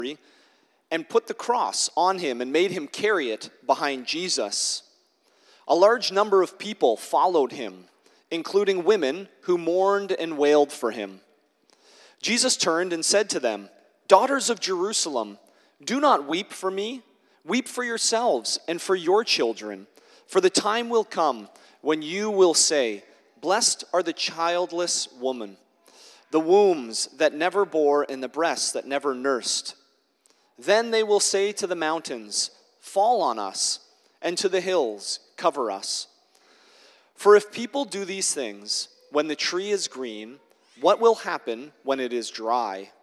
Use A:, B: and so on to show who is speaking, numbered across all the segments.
A: and put the cross on him and made him carry it behind Jesus. A large number of people followed him, including women who mourned and wailed for him. Jesus turned and said to them, "Daughters of Jerusalem, do not weep for me. Weep for yourselves and for your children. For the time will come when you will say, 'Blessed are the childless woman, the wombs that never bore and the breasts that never nursed.' Then they will say to the mountains, 'Fall on us,' and to the hills, 'Cover us.' For if people do these things when the tree is green, what will happen when it is dry?"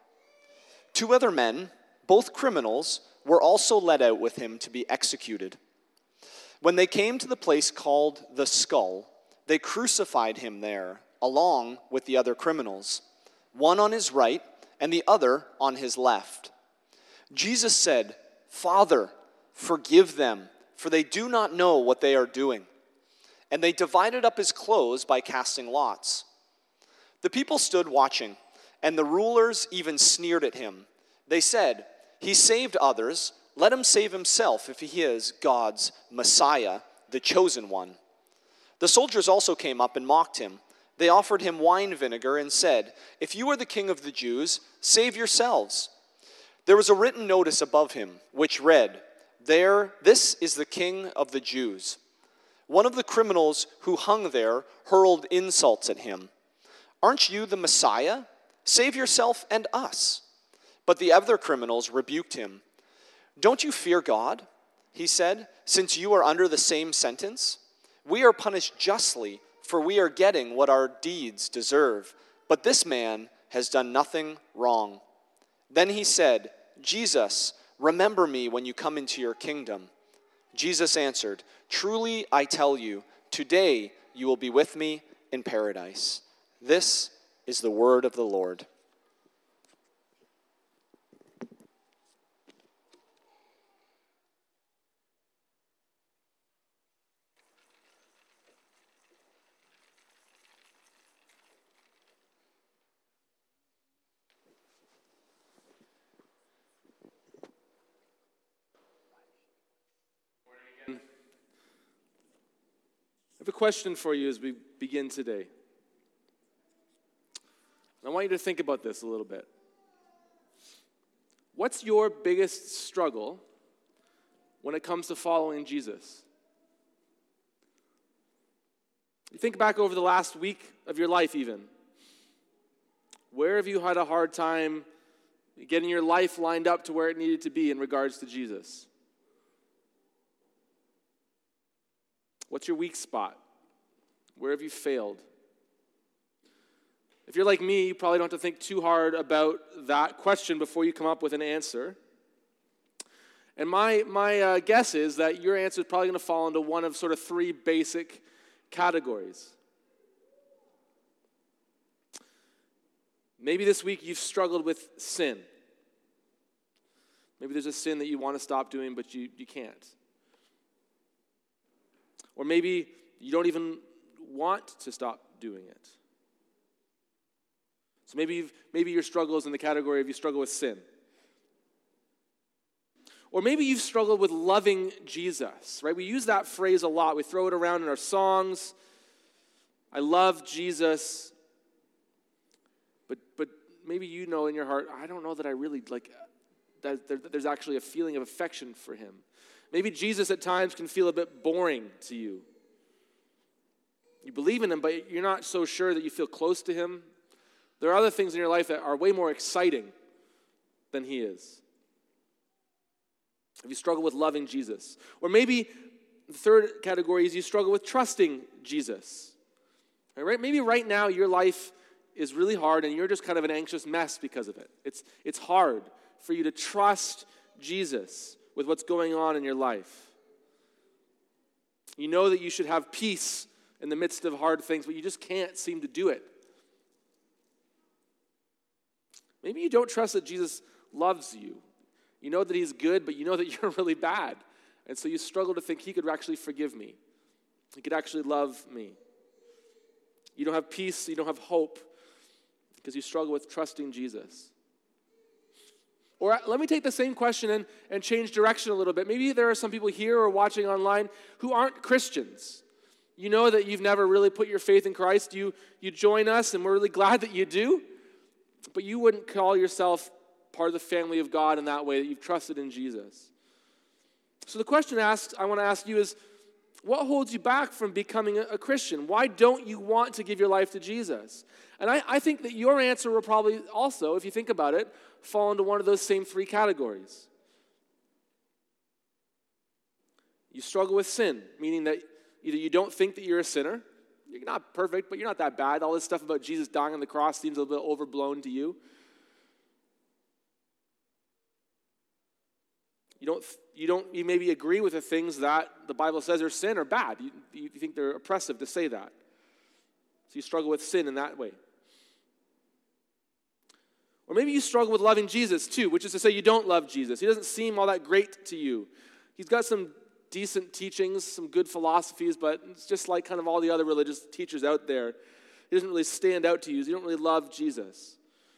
A: 2 other men, both criminals, were also led out with him to be executed. When they came to the place called the Skull, they crucified him there, along with the other criminals, one on his right and the other on his left. Jesus said, "Father, forgive them, for they do not know what they are doing." And they divided up his clothes by casting lots. The people stood watching, and the rulers even sneered at him. They said, "He saved others. Let him save himself if he is God's Messiah, the chosen one." The soldiers also came up and mocked him. They offered him wine vinegar and said, "If you are the king of the Jews, save yourselves." There was a written notice above him, which read, "This is the King of the Jews." One of the criminals who hung there hurled insults at him. "Aren't you the Messiah? Save yourself and us." But the other criminals rebuked him. "Don't you fear God?" he said, "since you are under the same sentence? We are punished justly, for we are getting what our deeds deserve. But this man has done nothing wrong." Then he said, "Jesus, remember me when you come into your kingdom." Jesus answered, "Truly I tell you, today you will be with me in paradise." This is the word of the Lord.
B: I have a question for you as we begin today. I want you to think about this a little bit. What's your biggest struggle when it comes to following Jesus? You think back over the last week of your life even. Where have you had a hard time getting your life lined up to where it needed to be in regards to Jesus? What's your weak spot? Where have you failed? If you're like me, you probably don't have to think too hard about that question before you come up with an answer. And my guess is that your answer is probably going to fall into one of sort of three basic categories. Maybe this week you've struggled with sin. Maybe there's a sin that you want to stop doing, but you can't. Or maybe you don't even want to stop doing it. So maybe your struggle is in the category of you struggle with sin. Or maybe you've struggled with loving Jesus, right? We use that phrase a lot. We throw it around in our songs. I love Jesus. But maybe you know in your heart, I don't know that I really like that there's actually a feeling of affection for him. Maybe Jesus at times can feel a bit boring to you. You believe in him, but you're not so sure that you feel close to him. There are other things in your life that are way more exciting than he is. If you struggle with loving Jesus. Or maybe the third category is you struggle with trusting Jesus. Right? Maybe right now your life is really hard and you're just kind of an anxious mess because of it. It's hard for you to trust Jesus with what's going on in your life. You know that you should have peace in the midst of hard things, but you just can't seem to do it. Maybe you don't trust that Jesus loves you. You know that he's good, but you know that you're really bad. And so you struggle to think he could actually forgive me. He could actually love me. You don't have peace, you don't have hope, because you struggle with trusting Jesus. Or let me take the same question and change direction a little bit. Maybe there are some people here or watching online who aren't Christians. You know that you've never really put your faith in Christ. You join us, and we're really glad that you do. But you wouldn't call yourself part of the family of God in that way, that you've trusted in Jesus. So the question I want to ask you is, what holds you back from becoming a Christian? Why don't you want to give your life to Jesus? And I think that your answer will probably also, if you think about it, fall into one of those same three categories. You struggle with sin, meaning that either you don't think that you're a sinner, you're not perfect, but you're not that bad. All this stuff about Jesus dying on the cross seems a little bit overblown to you. You maybe agree with the things that the Bible says are sin or bad. You think they're oppressive to say that. So you struggle with sin in that way. Or maybe you struggle with loving Jesus too, which is to say you don't love Jesus. He doesn't seem all that great to you. He's got some decent teachings, some good philosophies, but it's just like kind of all the other religious teachers out there. He doesn't really stand out to you. You don't really love Jesus.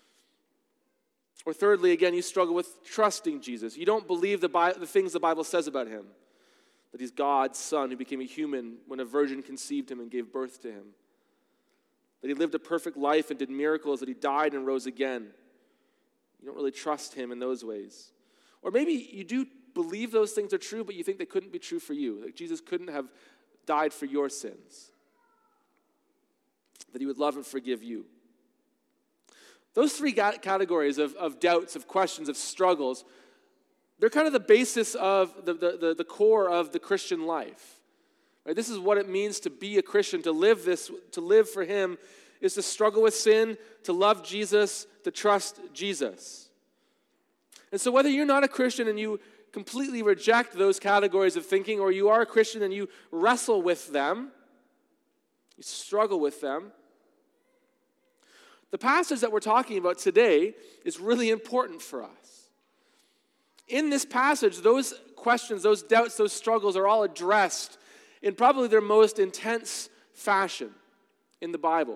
B: Or thirdly, again, you struggle with trusting Jesus. You don't believe the things the Bible says about him. That he's God's son who became a human when a virgin conceived him and gave birth to him. That he lived a perfect life and did miracles, that he died and rose again. You don't really trust him in those ways. Or maybe you do believe those things are true, but you think they couldn't be true for you. That Jesus couldn't have died for your sins. That he would love and forgive you. Those three categories of doubts, of questions, of struggles, they're kind of the basis of the core of the Christian life. Right? This is what it means to be a Christian, to live for him, is to struggle with sin, to love Jesus, to trust Jesus. And so whether you're not a Christian and you completely reject those categories of thinking, or you are a Christian and you wrestle with them, you struggle with them, the passage that we're talking about today is really important for us. In this passage, those questions, those doubts, those struggles are all addressed in probably their most intense fashion in the Bible.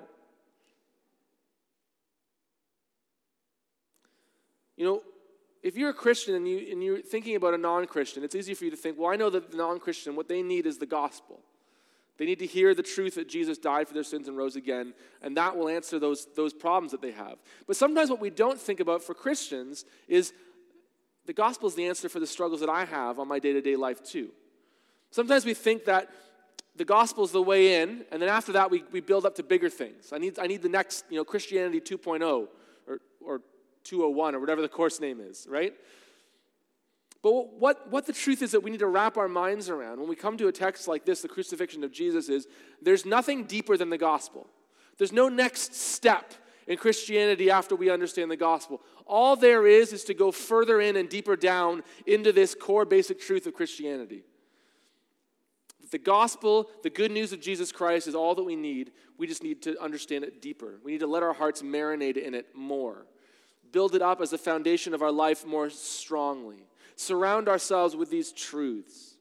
B: You know, if you're a Christian and you're thinking about a non-Christian, it's easy for you to think, well, I know that the non-Christian, what they need is the gospel. They need to hear the truth that Jesus died for their sins and rose again, and that will answer those problems that they have. But sometimes what we don't think about for Christians is the gospel is the answer for the struggles that I have on my day-to-day life too. Sometimes we think that the gospel is the way in, and then after that we build up to bigger things. I need the next, Christianity 2.0 or 201 or whatever the course name is, right? But what the truth is that we need to wrap our minds around when we come to a text like this, the crucifixion of Jesus, is there's nothing deeper than the gospel. There's no next step in Christianity after we understand the gospel. All there is to go further in and deeper down into this core basic truth of Christianity. The gospel, the good news of Jesus Christ is all that we need. We just need to understand it deeper. We need to let our hearts marinate in it more. Build it up as the foundation of our life more strongly. Surround ourselves with these truths.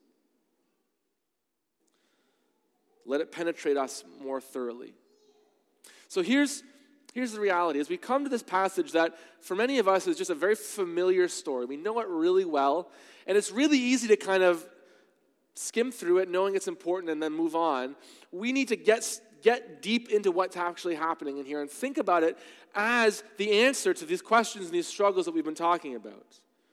B: Let it penetrate us more thoroughly. So here's the reality. As we come to this passage that for many of us is just a very familiar story. We know it really well, and it's really easy to kind of skim through it knowing it's important and then move on. We need to get deep into what's actually happening in here and think about it as the answer to these questions and these struggles that we've been talking about.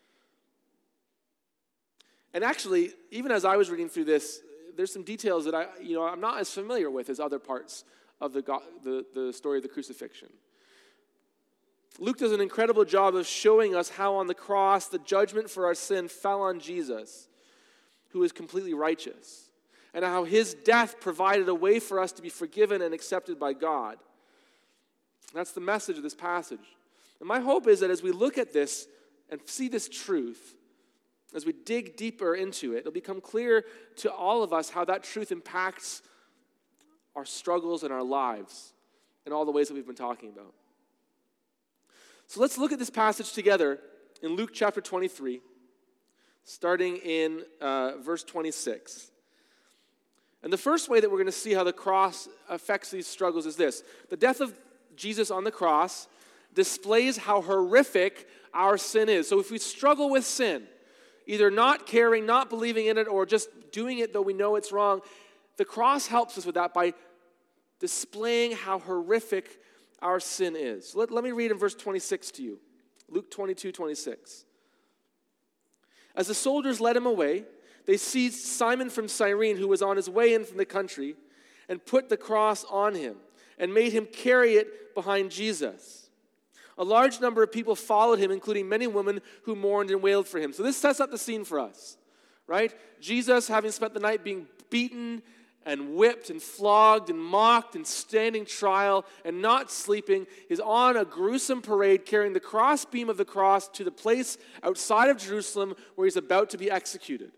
B: And actually, even as I was reading through this, there's some details that I'm not as familiar with as other parts of the story of the crucifixion. Luke does an incredible job of showing us how on the cross the judgment for our sin fell on Jesus, who is completely righteous, and how his death provided a way for us to be forgiven and accepted by God. That's the message of this passage. And my hope is that as we look at this and see this truth, as we dig deeper into it, it'll become clear to all of us how that truth impacts our struggles and our lives in all the ways that we've been talking about. So let's look at this passage together in Luke chapter 23, starting in verse 26. And the first way that we're going to see how the cross affects these struggles is this. The death of Jesus on the cross displays how horrific our sin is. So if we struggle with sin, either not caring, not believing in it, or just doing it though we know it's wrong, the cross helps us with that by displaying how horrific our sin is. Let me read in verse 26 to you. Luke 22:26. As the soldiers led him away, they seized Simon from Cyrene, who was on his way in from the country, and put the cross on him and made him carry it behind Jesus. A large number of people followed him, including many women who mourned and wailed for him. So this sets up the scene for us, right? Jesus, having spent the night being beaten and whipped and flogged and mocked and standing trial and not sleeping, is on a gruesome parade carrying the crossbeam of the cross to the place outside of Jerusalem where he's about to be executed.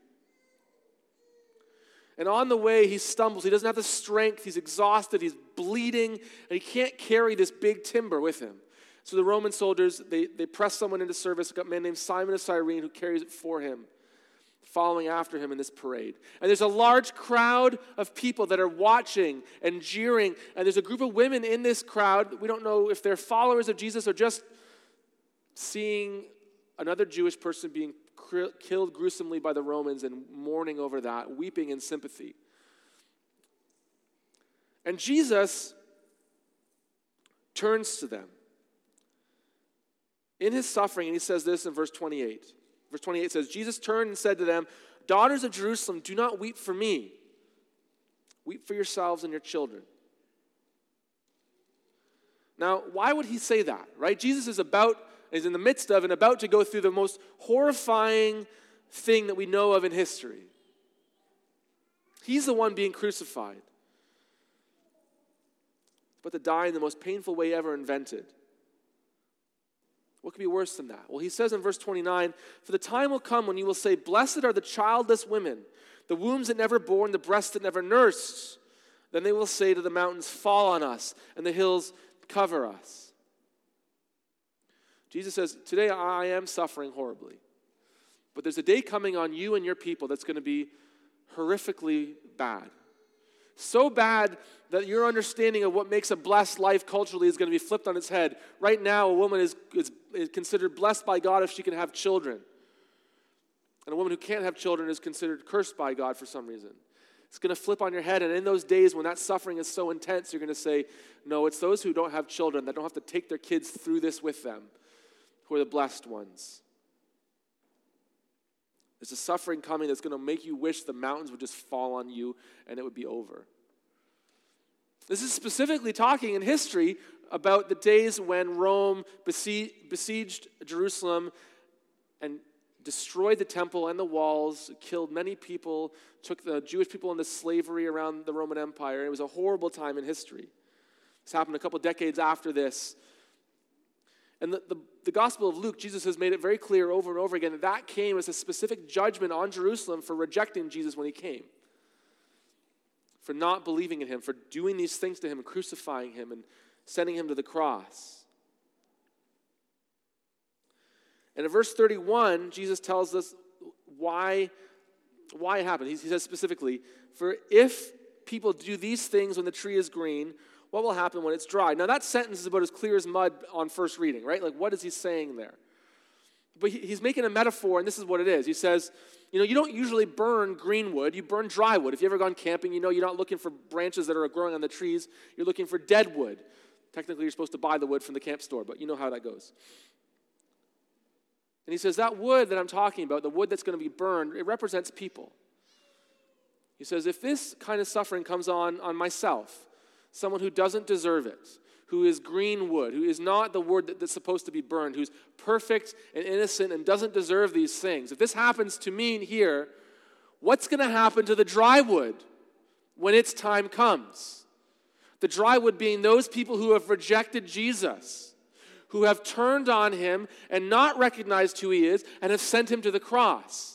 B: And on the way, he stumbles. He doesn't have the strength. He's exhausted. He's bleeding. And he can't carry this big timber with him. So the Roman soldiers, they press someone into service, a man named Simon of Cyrene who carries it for him, following after him in this parade. And there's a large crowd of people that are watching and jeering. And there's a group of women in this crowd. We don't know if they're followers of Jesus or just seeing another Jewish person being killed gruesomely by the Romans and mourning over that, weeping in sympathy. And Jesus turns to them in his suffering, and he says this in verse 28. Verse 28 says, Jesus turned and said to them, "Daughters of Jerusalem, do not weep for me. Weep for yourselves and your children." Now, why would he say that, right? Jesus is in the midst of and about to go through the most horrifying thing that we know of in history. He's the one being crucified, but to die in the most painful way ever invented. What could be worse than that? Well, he says in verse 29, "For the time will come when you will say, 'Blessed are the childless women, the wombs that never bore, and the breasts that never nursed.' Then they will say to the mountains, 'Fall on us,' and the hills, 'Cover us.'" Jesus says, today I am suffering horribly. But there's a day coming on you and your people that's going to be horrifically bad. So bad that your understanding of what makes a blessed life culturally is going to be flipped on its head. Right now, a woman is considered blessed by God if she can have children. And a woman who can't have children is considered cursed by God for some reason. It's going to flip on your head, and in those days when that suffering is so intense, you're going to say, no, it's those who don't have children that don't have to take their kids through this with them who are the blessed ones. There's a suffering coming that's going to make you wish the mountains would just fall on you and it would be over. This is specifically talking in history about the days when Rome besieged Jerusalem and destroyed the temple and the walls, killed many people, took the Jewish people into slavery around the Roman Empire. It was a horrible time in history. This happened a couple decades after this. And the Gospel of Luke, Jesus has made it very clear over and over again that came as a specific judgment on Jerusalem for rejecting Jesus when he came, for not believing in him, for doing these things to him and crucifying him and sending him to the cross. And in verse 31, Jesus tells us why it happened. He says specifically, "For if people do these things when the tree is green, what will happen when it's dry?" Now that sentence is about as clear as mud on first reading, right? Like, what is he saying there? But he's making a metaphor, and this is what it is. He says, you don't usually burn green wood, you burn dry wood. If you've ever gone camping, you're not looking for branches that are growing on the trees, you're looking for dead wood. Technically, you're supposed to buy the wood from the camp store, but you know how that goes. And he says, that wood that I'm talking about, the wood that's going to be burned, it represents people. He says, if this kind of suffering comes on myself, someone who doesn't deserve it, who is green wood, who is not the wood that's supposed to be burned, who's perfect and innocent and doesn't deserve these things. If this happens to me here, what's going to happen to the dry wood when its time comes? The dry wood being those people who have rejected Jesus, who have turned on him and not recognized who he is and have sent him to the cross.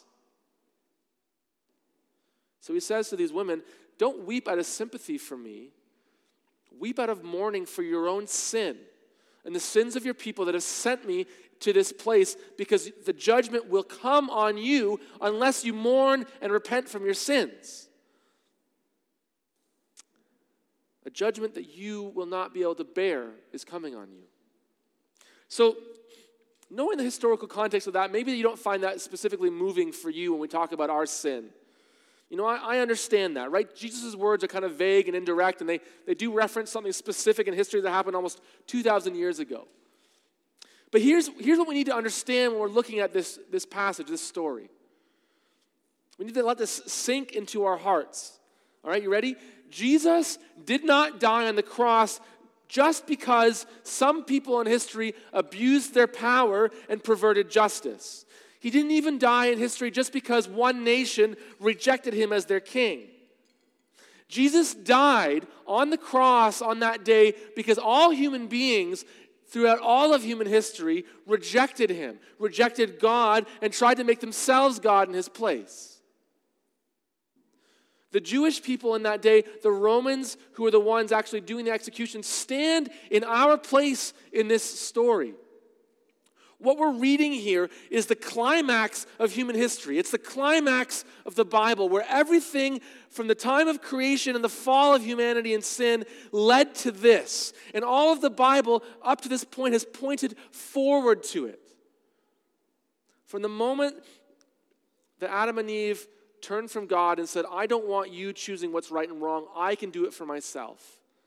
B: So he says to these women, don't weep out of sympathy for me. Weep out of mourning for your own sin and the sins of your people that have sent me to this place, because the judgment will come on you unless you mourn and repent from your sins. A judgment that you will not be able to bear is coming on you. So knowing the historical context of that, maybe you don't find that specifically moving for you when we talk about our sin. I understand that, right? Jesus' words are kind of vague and indirect, and they do reference something specific in history that happened almost 2,000 years ago. But here's what we need to understand when we're looking at this passage, this story. We need to let this sink into our hearts. All right, you ready? Jesus did not die on the cross just because some people in history abused their power and perverted justice. He didn't even die in history just because one nation rejected him as their king. Jesus died on the cross on that day because all human beings throughout all of human history rejected him, rejected God, and tried to make themselves God in his place. The Jewish people in that day, the Romans, who are the ones actually doing the execution, stand in our place in this story. What we're reading here is the climax of human history. It's the climax of the Bible, where everything from the time of creation and the fall of humanity and sin led to this. And all of the Bible up to this point has pointed forward to it. From the moment that Adam and Eve turned from God and said, I don't want you choosing what's right and wrong. I can do it for myself.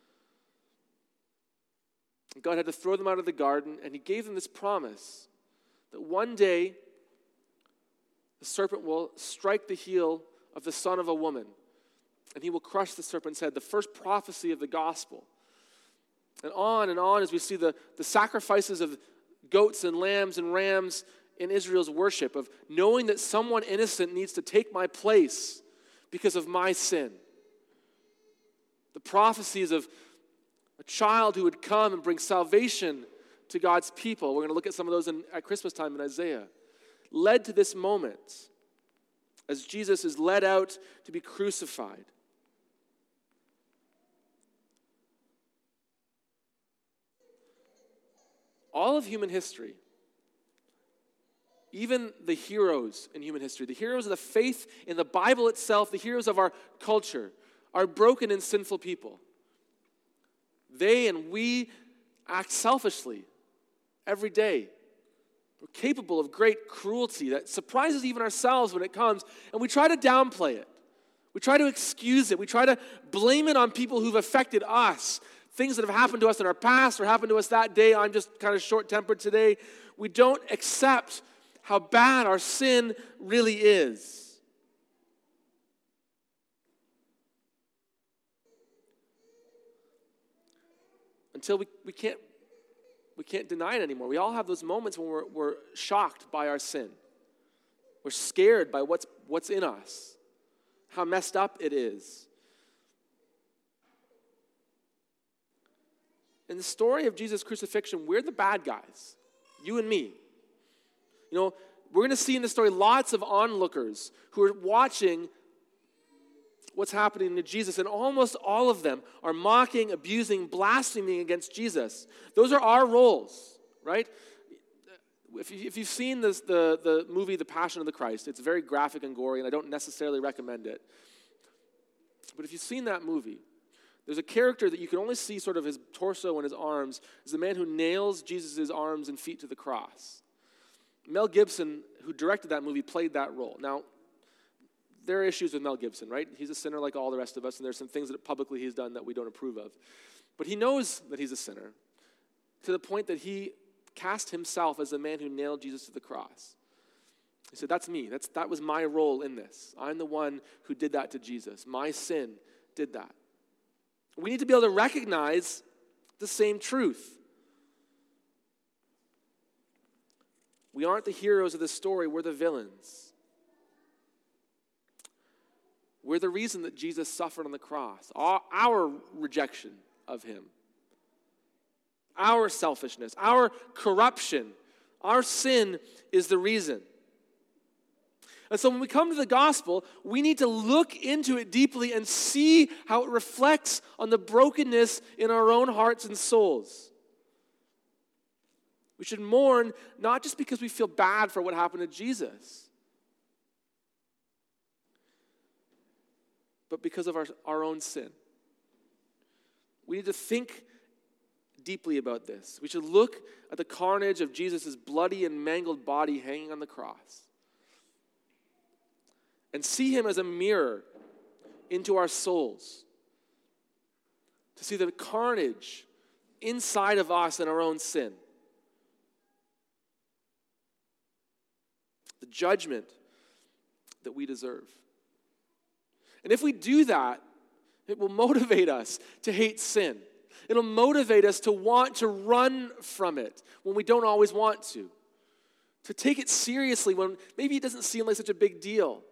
B: God had to throw them out of the garden, and he gave them this promise that one day the serpent will strike the heel of the son of a woman, and he will crush the serpent's head, the first prophecy of the gospel. And on as we see the sacrifices of goats and lambs and rams in Israel's worship, of knowing that someone innocent needs to take my place because of my sin. The prophecies of a child who would come and bring salvation to God's people. We're going to look at some of those at Christmas time in Isaiah. Led to this moment as Jesus is led out to be crucified. All of human history, even the heroes in human history, the heroes of the faith in the Bible itself, the heroes of our culture, are broken and sinful people. They and we act selfishly every day. We're capable of great cruelty that surprises even ourselves when it comes, and we try to downplay it. We try to excuse it. We try to blame it on people who've affected us, things that have happened to us in our past or happened to us that day. I'm just kind of short-tempered today. We don't accept how bad our sin really is. Until we can't deny it anymore. We all have those moments when we're shocked by our sin. We're scared by what's in us, how messed up it is. In the story of Jesus' crucifixion, we're the bad guys, you and me. We're going to see in the story lots of onlookers who are watching what's happening to Jesus, and almost all of them are mocking, abusing, blaspheming against Jesus. Those are our roles, right? If you've seen the movie The Passion of the Christ, it's very graphic and gory, and I don't necessarily recommend it. But if you've seen that movie, there's a character that you can only see sort of his torso and his arms, is the man who nails Jesus' arms and feet to the cross. Mel Gibson, who directed that movie, played that role. Now, there are issues with Mel Gibson, right? He's a sinner like all the rest of us, and there's some things that publicly he's done that we don't approve of. But he knows that he's a sinner to the point that he cast himself as the man who nailed Jesus to the cross. He said, that's me. That was my role in this. I'm the one who did that to Jesus. My sin did that. We need to be able to recognize the same truth. We aren't the heroes of this story. We're the villains. We're the reason that Jesus suffered on the cross. Our rejection of him. Our selfishness. Our corruption. Our sin is the reason. And so when we come to the gospel, we need to look into it deeply and see how it reflects on the brokenness in our own hearts and souls. We should mourn not just because we feel bad for what happened to Jesus, but because of our own sin. We need to think deeply about this. We should look at the carnage of Jesus' bloody and mangled body hanging on the cross and see him as a mirror into our souls, to see the carnage inside of us and our own sin, the judgment that we deserve. And if we do that, it will motivate us to hate sin. It'll motivate us to want to run from it when we don't always want to take it seriously when maybe it doesn't seem like such a big deal.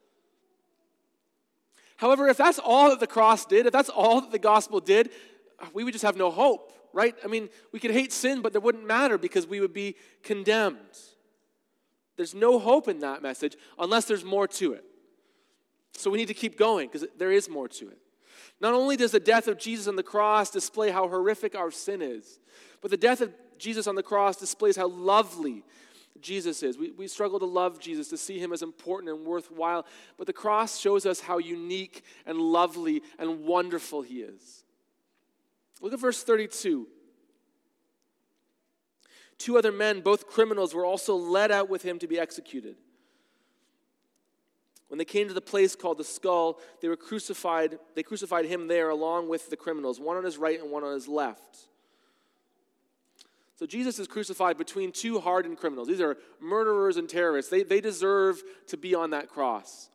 B: However, if that's all that the cross did, if that's all that the gospel did, we would just have no hope, right? I mean, we could hate sin, but it wouldn't matter because we would be condemned. There's no hope in that message unless there's more to it. So we need to keep going because there is more to it. Not only does the death of Jesus on the cross display how horrific our sin is, but the death of Jesus on the cross displays how lovely Jesus is. We struggle to love Jesus, to see him as important and worthwhile, but the cross shows us how unique and lovely and wonderful he is. Look at verse 32. 2 other men, both criminals, were also led out with him to be executed. When they came to the place called the Skull, they crucified him there along with the criminals, one on his right and one on his left. So Jesus is crucified between two hardened criminals. These are murderers and terrorists. They deserve to be on that cross.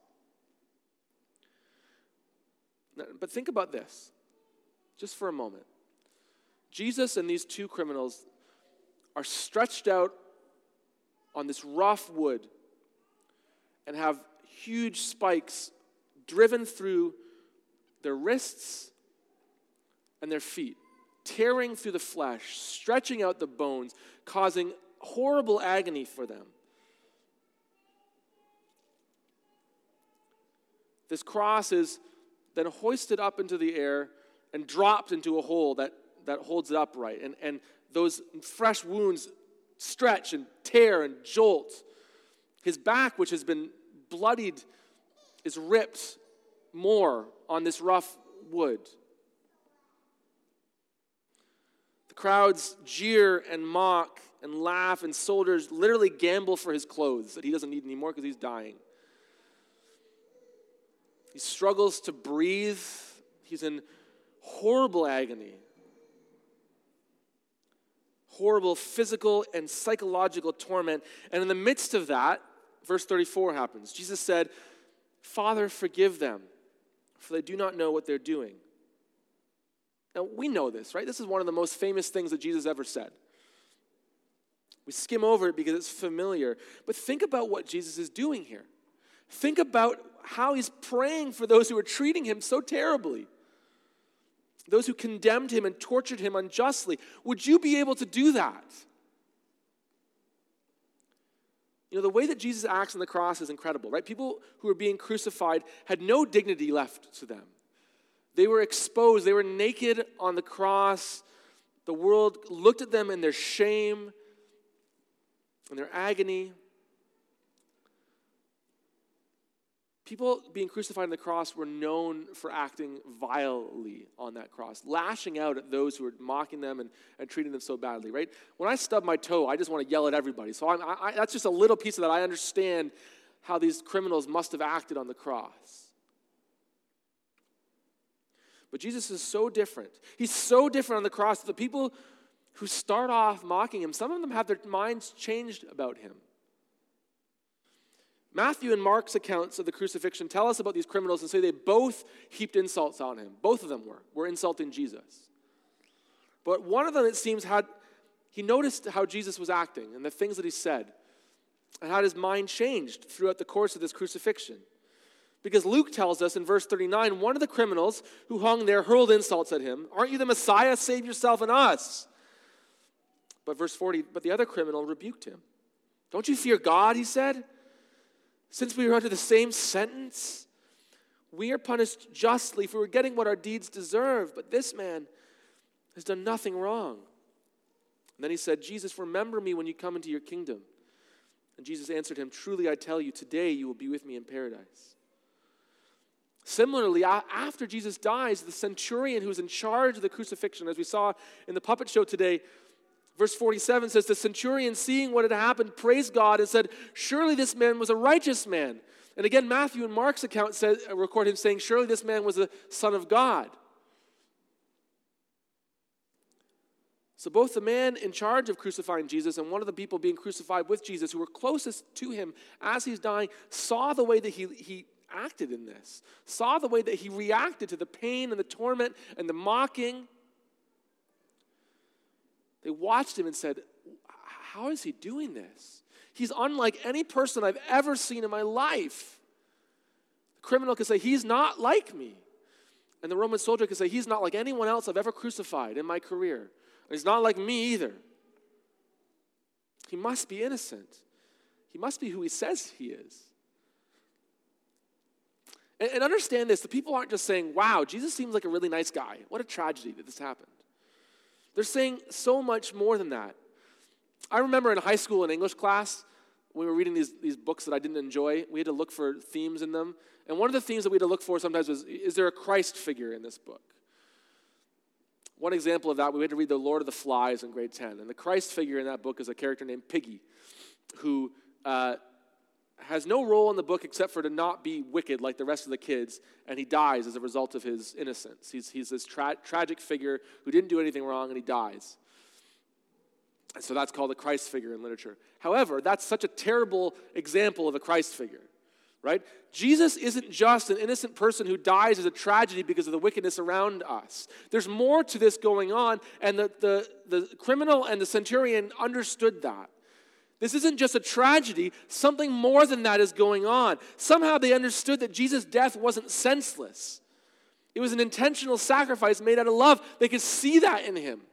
B: But think about this, just for a moment. Jesus and these two criminals are stretched out on this rough wood and have huge spikes driven through their wrists and their feet, tearing through the flesh, stretching out the bones, causing horrible agony for them. This cross is then hoisted up into the air and dropped into a hole that holds it upright. And those fresh wounds stretch and tear and jolt. His back, which has been bloodied, is ripped more on this rough wood. The crowds jeer and mock and laugh, and soldiers literally gamble for his clothes that he doesn't need anymore because he's dying. He struggles to breathe. He's in horrible agony. Horrible physical and psychological torment. And in the midst of that, verse 34 happens. Jesus said, "Father, forgive them, for they do not know what they're doing." Now, we know this, right? This is one of the most famous things that Jesus ever said. We skim over it because it's familiar. But think about what Jesus is doing here. Think about how he's praying for those who are treating him so terribly. Those who condemned him and tortured him unjustly. Would you be able to do that? You know, the way that Jesus acts on the cross is incredible, right? People who were being crucified had no dignity left to them. They were exposed. They were naked on the cross. The world looked at them in their shame and their agony. People being crucified on the cross were known for acting vilely on that cross, lashing out at those who were mocking them and treating them so badly, right? When I stub my toe, I just want to yell at everybody. So that's just a little piece of that. I understand how these criminals must have acted on the cross. But Jesus is so different. He's so different on the cross that the people who start off mocking him, some of them have their minds changed about him. Matthew and Mark's accounts of the crucifixion tell us about these criminals and say they both heaped insults on him. Both of them were insulting Jesus. But one of them, it seems, he noticed how Jesus was acting and the things that he said and had his mind changed throughout the course of this crucifixion. Because Luke tells us in verse 39, one of the criminals who hung there hurled insults at him. "Aren't you the Messiah? Save yourself and us." But verse 40, but the other criminal rebuked him. "Don't you fear God," he said. "Since we are under the same sentence, we are punished justly, for we're getting what our deeds deserve. But this man has done nothing wrong." And then he said, "Jesus, remember me when you come into your kingdom." And Jesus answered him, "Truly I tell you, today you will be with me in paradise." Similarly, after Jesus dies, the centurion who's in charge of the crucifixion, as we saw in the puppet show today, verse 47 says, the centurion, seeing what had happened, praised God and said, surely this man was a righteous man. And again, Matthew and Mark's account record him saying, surely this man was the Son of God. So both the man in charge of crucifying Jesus and one of the people being crucified with Jesus who were closest to him as he's dying saw the way that he acted in this, saw the way that he reacted to the pain and the torment and the mocking. They watched him and said, how is he doing this? He's unlike any person I've ever seen in my life. The criminal could say, he's not like me. And the Roman soldier could say, he's not like anyone else I've ever crucified in my career. He's not like me either. He must be innocent. He must be who he says he is. And understand this, the people aren't just saying, wow, Jesus seems like a really nice guy. What a tragedy that this happened. They're saying so much more than that. I remember in high school in English class, when we were reading these books that I didn't enjoy, we had to look for themes in them. And one of the themes that we had to look for sometimes was, is there a Christ figure in this book? One example of that, we had to read The Lord of the Flies in grade 10. And the Christ figure in that book is a character named Piggy, who has no role in the book except for to not be wicked like the rest of the kids, and he dies as a result of his innocence. He's this tragic figure who didn't do anything wrong, and he dies. And so that's called a Christ figure in literature. However, that's such a terrible example of a Christ figure, right? Jesus isn't just an innocent person who dies as a tragedy because of the wickedness around us. There's more to this going on, and the criminal and the centurion understood that. This isn't just a tragedy. Something more than that is going on. Somehow they understood that Jesus' death wasn't senseless. It was an intentional sacrifice made out of love. They could see that in him.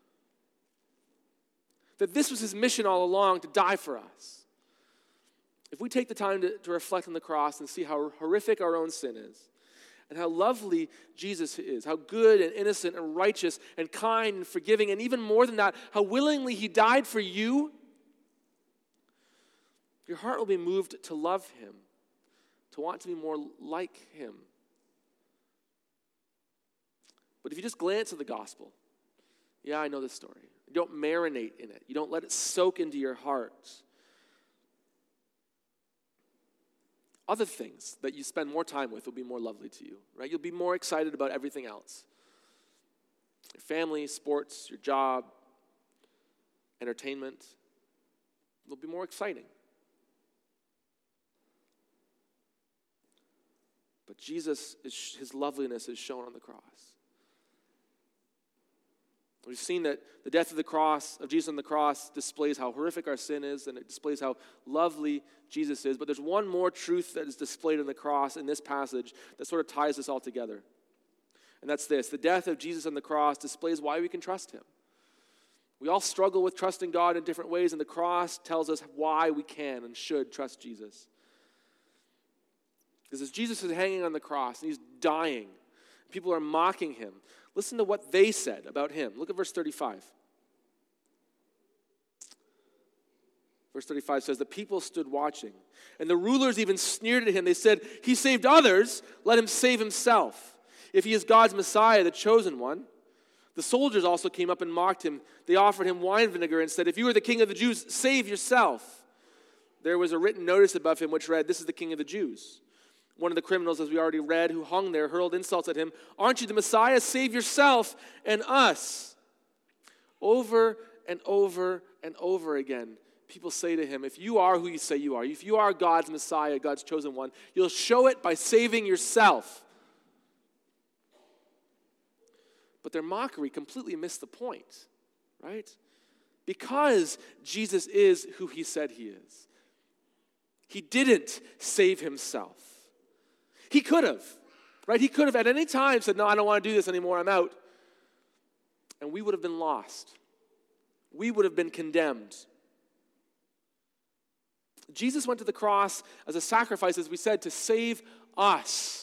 B: That this was his mission all along, to die for us. If we take the time to reflect on the cross and see how horrific our own sin is, and how lovely Jesus is, how good and innocent and righteous and kind and forgiving, and even more than that, how willingly he died for you, your heart will be moved to love him, to want to be more like him. But if you just glance at the gospel, yeah, I know this story. You don't marinate in it. You don't let it soak into your heart. Other things that you spend more time with will be more lovely to you, right? You'll be more excited about everything else. Your family, sports, your job, entertainment. They'll be more exciting. But Jesus, his loveliness is shown on the cross. We've seen that the death of Jesus on the cross displays how horrific our sin is, and it displays how lovely Jesus is. But there's one more truth that is displayed on the cross in this passage that sort of ties this all together. And that's this: the death of Jesus on the cross displays why we can trust him. We all struggle with trusting God in different ways, and the cross tells us why we can and should trust Jesus. Because as Jesus is hanging on the cross and he's dying, people are mocking him. Listen to what they said about him. Look at verse 35. Verse 35 says, the people stood watching, and the rulers even sneered at him. They said, he saved others, let him save himself. If he is God's Messiah, the chosen one. The soldiers also came up and mocked him. They offered him wine vinegar and said, if you are the king of the Jews, save yourself. There was a written notice above him which read, this is the king of the Jews. One of the criminals, as we already read, who hung there, hurled insults at him. Aren't you the Messiah? Save yourself and us. Over and over and over again, people say to him, if you are who you say you are, if you are God's Messiah, God's chosen one, you'll show it by saving yourself. But their mockery completely missed the point, right? Because Jesus is who he said he is. He didn't save himself. He could have, right? He could have at any time said, no, I don't want to do this anymore, I'm out. And we would have been lost. We would have been condemned. Jesus went to the cross as a sacrifice, as we said, to save us.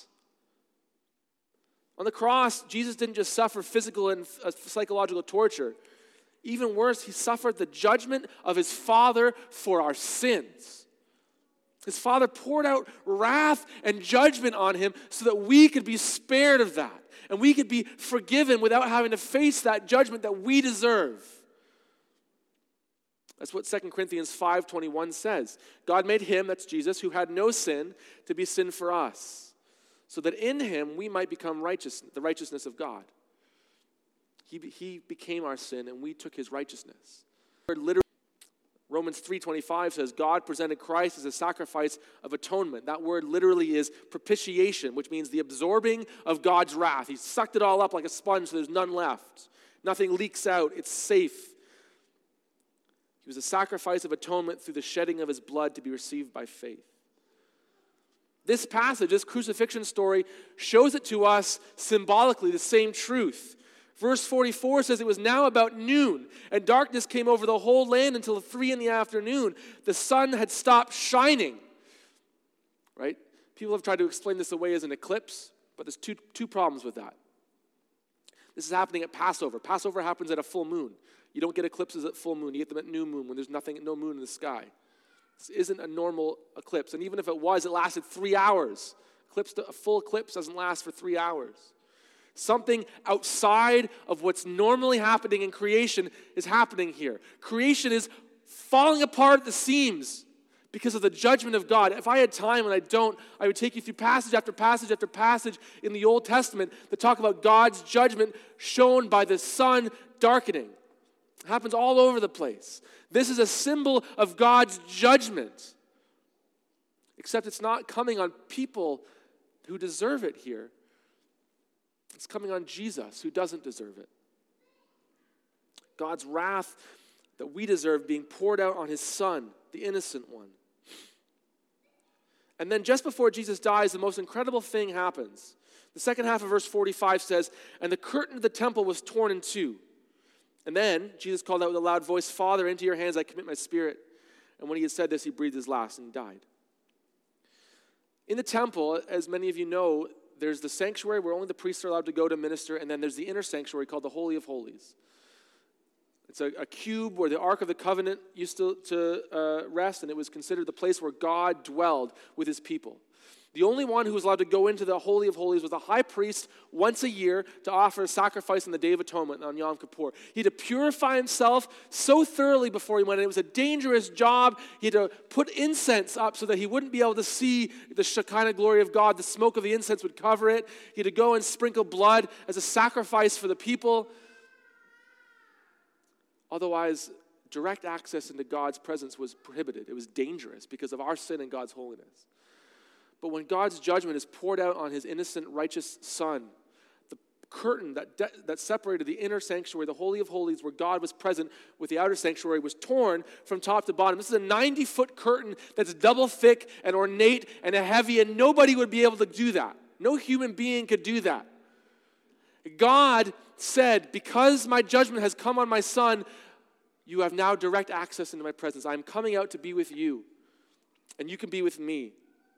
B: On the cross, Jesus didn't just suffer physical and psychological torture. Even worse, he suffered the judgment of his Father for our sins. His Father poured out wrath and judgment on him so that we could be spared of that. And we could be forgiven without having to face that judgment that we deserve. That's what 2 Corinthians 5:21 says. God made him, that's Jesus, who had no sin, to be sin for us, so that in him we might become righteous, the righteousness of God. He became our sin, and we took his righteousness. Literally, Romans 3:25 says, God presented Christ as a sacrifice of atonement. That word literally is propitiation, which means the absorbing of God's wrath. He sucked it all up like a sponge so there's none left. Nothing leaks out. It's safe. He was a sacrifice of atonement through the shedding of his blood to be received by faith. This passage, this crucifixion story, shows it to us symbolically, the same truth. Verse 44 says, it was now about noon, and darkness came over the whole land until 3 p.m. The sun had stopped shining. Right? People have tried to explain this away as an eclipse, but there's two problems with that. This is happening at Passover. Passover happens at a full moon. You don't get eclipses at full moon. You get them at new moon when there's no moon in the sky. This isn't a normal eclipse. And even if it was, it lasted 3 hours. A full eclipse doesn't last for 3 hours. Something outside of what's normally happening in creation is happening here. Creation is falling apart at the seams because of the judgment of God. If I had time, and I don't, I would take you through passage after passage after passage in the Old Testament that talk about God's judgment shown by the sun darkening. It happens all over the place. This is a symbol of God's judgment. Except it's not coming on people who deserve it here. It's coming on Jesus, who doesn't deserve it. God's wrath that we deserve being poured out on his Son, the innocent one. And then just before Jesus dies, the most incredible thing happens. The second half of verse 45 says, and the curtain of the temple was torn in two. And then Jesus called out with a loud voice, Father, into your hands I commit my spirit. And when he had said this, he breathed his last and he died. In the temple, as many of you know, there's the sanctuary where only the priests are allowed to go to minister, and then there's the inner sanctuary called the Holy of Holies. It's a cube where the Ark of the Covenant used to rest, and it was considered the place where God dwelled with his people. The only one who was allowed to go into the Holy of Holies was the high priest once a year to offer a sacrifice on the Day of Atonement on Yom Kippur. He had to purify himself so thoroughly before he went in. It was a dangerous job. He had to put incense up so that he wouldn't be able to see the Shekinah glory of God. The smoke of the incense would cover it. He had to go and sprinkle blood as a sacrifice for the people. Otherwise, direct access into God's presence was prohibited. It was dangerous because of our sin and God's holiness. But when God's judgment is poured out on his innocent, righteous Son, the curtain that separated the inner sanctuary, the Holy of Holies, where God was present with the outer sanctuary, was torn from top to bottom. This is a 90-foot curtain that's double thick and ornate and heavy, and nobody would be able to do that. No human being could do that. God said, because my judgment has come on my Son, you have now direct access into my presence. I am coming out to be with you, and you can be with me.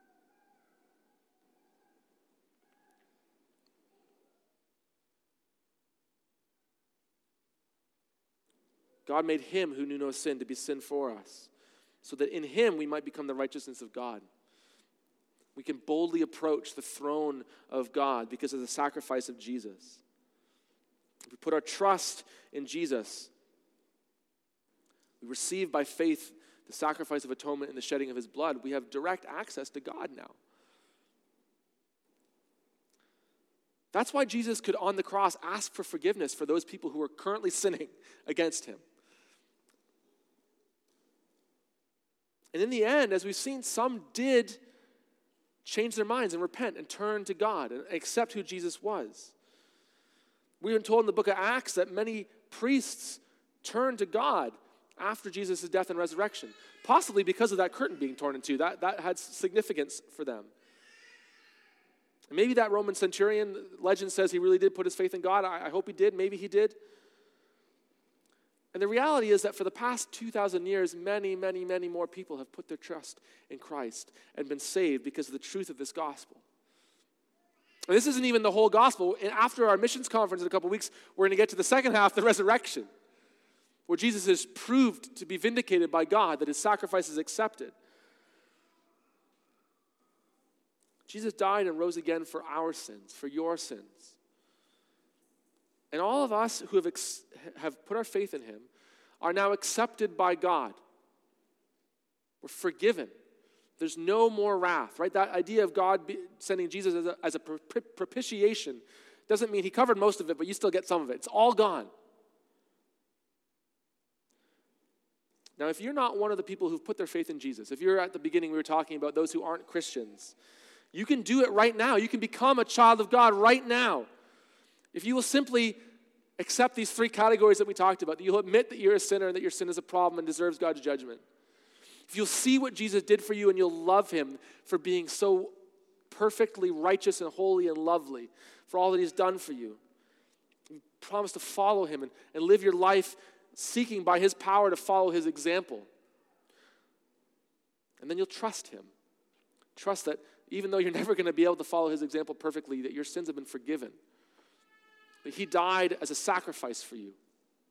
B: God made him who knew no sin to be sin for us, so that in him we might become the righteousness of God. We can boldly approach the throne of God because of the sacrifice of Jesus. If we put our trust in Jesus, we receive by faith the sacrifice of atonement and the shedding of his blood. We have direct access to God now. That's why Jesus could, on the cross, ask for forgiveness for those people who are currently sinning against him. And in the end, as we've seen, some did change their minds and repent and turn to God and accept who Jesus was. We've been told in the book of Acts that many priests turned to God after Jesus' death and resurrection, possibly because of that curtain being torn in two. That had significance for them. And maybe that Roman centurion, legend says he really did put his faith in God. I hope he did. Maybe he did. And the reality is that for the past 2,000 years, many, many, many more people have put their trust in Christ and been saved because of the truth of this gospel. And this isn't even the whole gospel. And after our missions conference in a couple of weeks, we're going to get to the second half, the resurrection, where Jesus is proved to be vindicated by God, that his sacrifice is accepted. Jesus died and rose again for our sins, for your sins. And all of us who have put our faith in him are now accepted by God. We're forgiven. There's no more wrath, right? That idea of God sending Jesus as a propitiation doesn't mean he covered most of it, but you still get some of it. It's all gone. Now, if you're not one of the people who've put their faith in Jesus, if you're at the beginning, we were talking about those who aren't Christians, you can do it right now. You can become a child of God right now. If you will simply accept these three categories that we talked about, that you'll admit that you're a sinner and that your sin is a problem and deserves God's judgment. If you'll see what Jesus did for you and you'll love him for being so perfectly righteous and holy and lovely, for all that he's done for you, you promise to follow him and live your life seeking by his power to follow his example. And then you'll trust him. Trust that even though you're never going to be able to follow his example perfectly, that your sins have been forgiven. That he died as a sacrifice for you.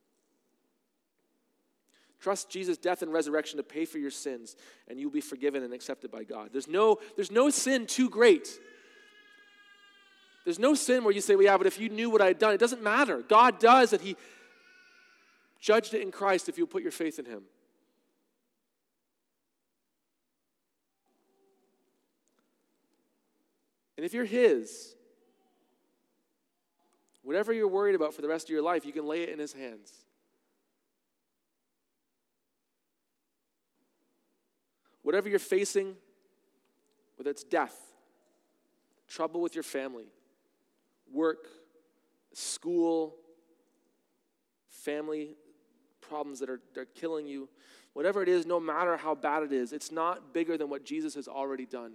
B: Trust Jesus' death and resurrection to pay for your sins, and you'll be forgiven and accepted by God. There's no sin too great. There's no sin where you say, well, yeah, but if you knew what I had done, it doesn't matter. God does, and he judged it in Christ if you put your faith in him. And if you're his, whatever you're worried about for the rest of your life, you can lay it in his hands. Whatever you're facing, whether it's death, trouble with your family, work, school, family problems that are killing you, whatever it is, no matter how bad it is, it's not bigger than what Jesus has already done.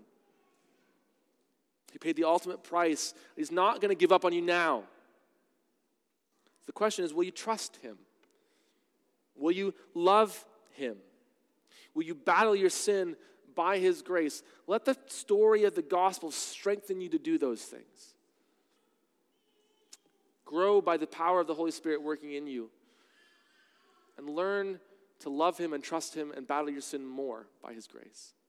B: He paid the ultimate price. He's not going to give up on you now. The question is, will you trust him? Will you love him? Will you battle your sin by his grace? Let the story of the gospel strengthen you to do those things. Grow by the power of the Holy Spirit working in you. And learn to love him and trust him and battle your sin more by his grace.